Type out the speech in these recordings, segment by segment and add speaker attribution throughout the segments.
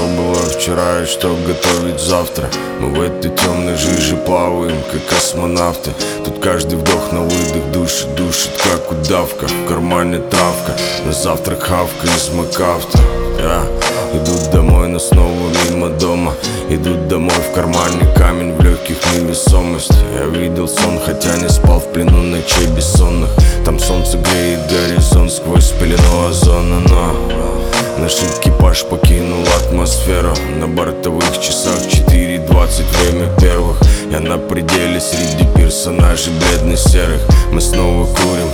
Speaker 1: было вчера и что готовить завтра. Мы в этой темной жиже плаваем, как космонавты. Тут каждый вдох на выдох душит, как удавка. В кармане травка, на завтрак хавка из МакАвто. Идут домой, но снова мимо дома. Идут домой, в кармане камень, в легких невесомость. Я видел сон, хотя не спал в плену ночей бессонных. Там солнце греет горизонт сквозь пелену озона. Но наш экипаж покинул атмосферу. На бортовых часах 4:20, время первых. Я на пределе среди персонажей бледно-серых. Мы снова курим.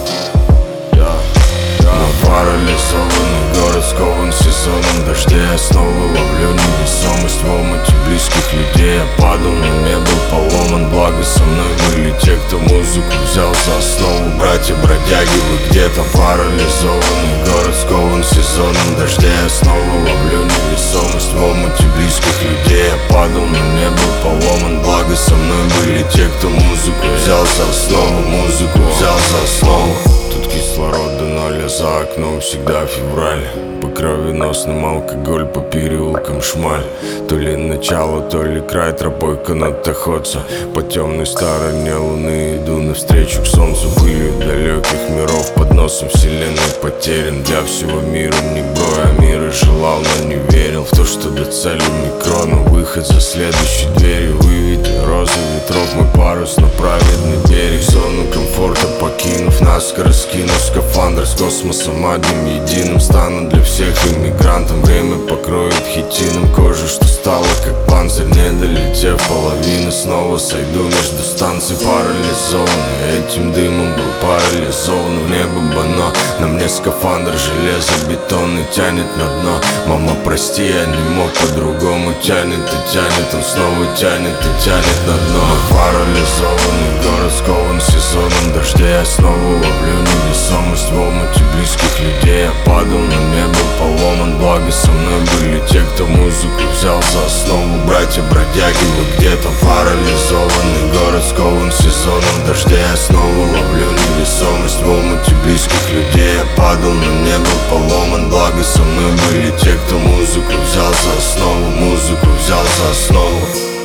Speaker 1: Но парализованный город скован сезоном дождей. Я снова ловлю невесомость в омуте близких людей. Я падал, но не был поломан, благо со мной были те, кто музыку взял за основу. Братья-бродяги, вы где-то. Парализованный город скован сезоном дождей. Я снова ловлю невесомость в омуте близких людей. Я падал, но не был поломан, благо со мной были те, кто музыку взял за основу. Музыку взял за основу. Тут кислород до ноля, за окном всегда февраль. По кровеносным алкоголь, по переулкам шмаль. То ли начало, то ли край, тропой канатоходца. По темной стороне луны иду навстречу к солнцу. Пылью далеких миров, под носом вселенной потерян. Для всего мира не бой, а мира желал, но не верил в то, что до цели микрона. Выход за следующей дверью, выведи розы ветров. Мой парус на праведный берег. Зону комфорта покинув, наскоро скинув скафандр с космосом одним единым. Стану для всех иммигрантом. Время покроет хитином кожу, что стало как панцирь. Не долетев половины, снова сойду между станций. Парализованный этим дымом, был парализован в небо бано. На мне скафандр железобетонный тянет на дно. Мама, прости, я не мог по-другому. Тянет и тянет, он снова тянет и тянет на дно. Парализованный город скован сезоном дождей. Я снова ловлю невесомость в омуте близких людей. Я падал, но не был поломан, благо со мной были те, кто музыку взял за основу. Братья-бродяги, вы где-то. Парализованный город скован сезоном дождей. Я снова ловлю невесомость в омуте близких людей. Я падал, но не был поломан, благо со мной были те, кто музыку взял за основу. Музыку взял за основу.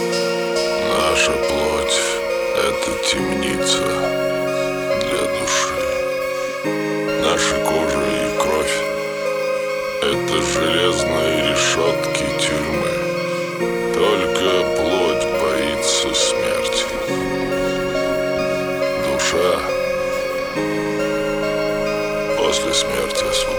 Speaker 2: Наша плоть — это темница для души. Наша кожа и кровь — это железные решетки тюрьмы. Только плоть боится смерти. Душа после смерти